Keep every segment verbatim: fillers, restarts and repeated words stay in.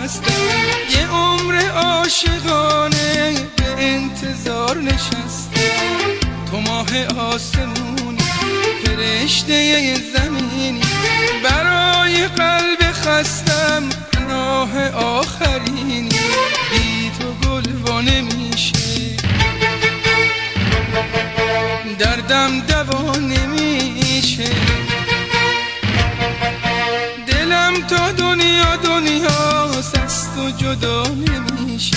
هستم، یه عمر عاشقانه به انتظار نشستم. تو ماه آسمونی، فرشته زمینی، برای قلب خستم پناه آخرینی. بی تو گل وا نمیشه، دردم دوا نمیشه. دلم تا دنیا دنیاست، از تو جدا نمیشه.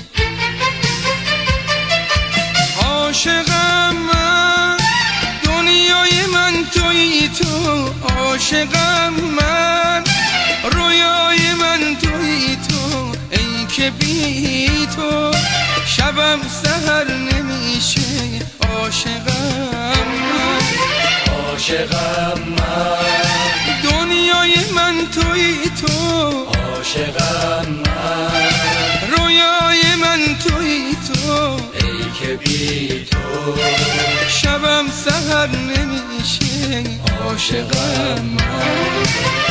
عاشقم من، دنیای من تویی تو. عاشقم من، رویای من تویی تو. ای که بی تو شبم سحر نمیشه. عاشقم من، عاشقم من، دنیای من تویی تو. عاشقم من، رویای من تویی تو. ای که بی تو شبم سحر نمیشه. عاشقم من.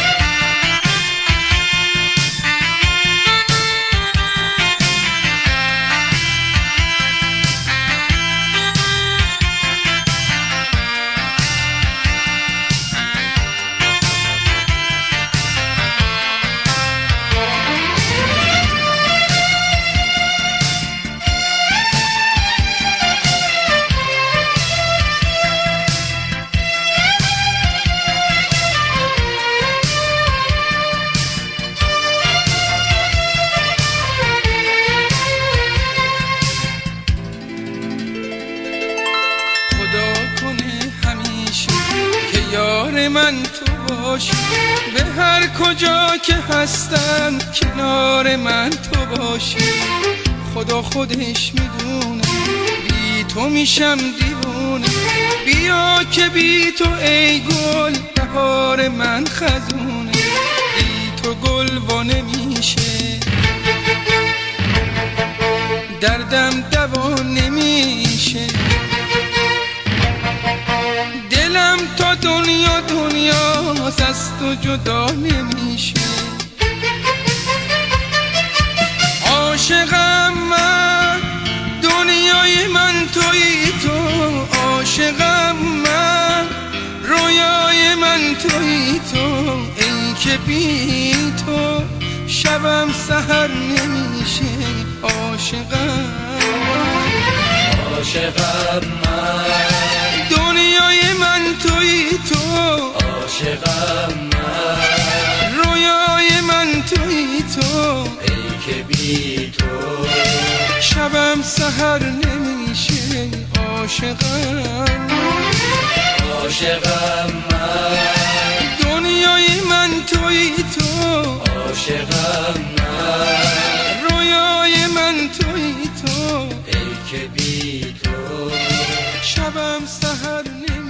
یار من تو باشی، به هر کجا که هستم کنار من تو باشی. خدا خودش میدونه بی تو میشم دیوونه. بیا که بی تو ای گل بهار من خزونه. بی تو گل وا نمیشه، دردم دوا نمیشه. دلم تا دنیا دنیاست، از تو جدا نمیشه. عاشقم من، دنیای من تویی تو. عاشقم من، رویای من تویی تو. ای که بی تو شبم سحر نمیشه. عاشقم من، عاشقم من، دنیای من تویی تو. عاشقم من، رویای من تویی تو. ای که بی تو شبم سحر نمیشه. عاشقم من، عاشقم من، دنیای من تویی تو. عاشقم من، رویای من تویی تو. ای که بی تو شبم سحر نمیشه.